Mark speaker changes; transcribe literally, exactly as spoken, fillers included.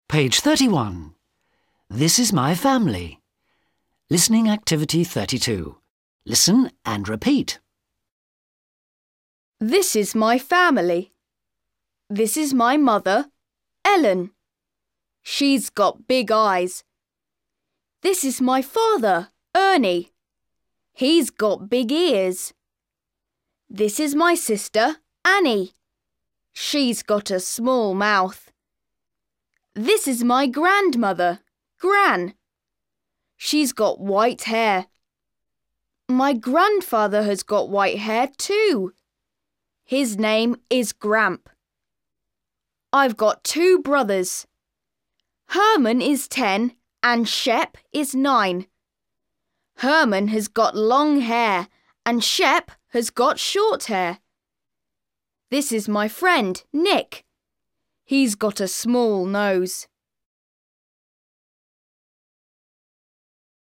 Speaker 1: Page thirty-one. This is my family. Listening activity thirty-two. Listen and repeat.
Speaker 2: This is my family. This is my mother, Ellen. She's got big eyes. This is my father, Ernie. He's got big ears. This is my sister, Annie. She's got a small mouth. This is my grandmother, Gran. She's got white hair. My grandfather has got white hair too. His name is Gramp. I've got two brothers. Herman is ten and Shep is nine. Herman has got long hair and Shep has got short hair. This is my friend, Nick. He's got a small nose.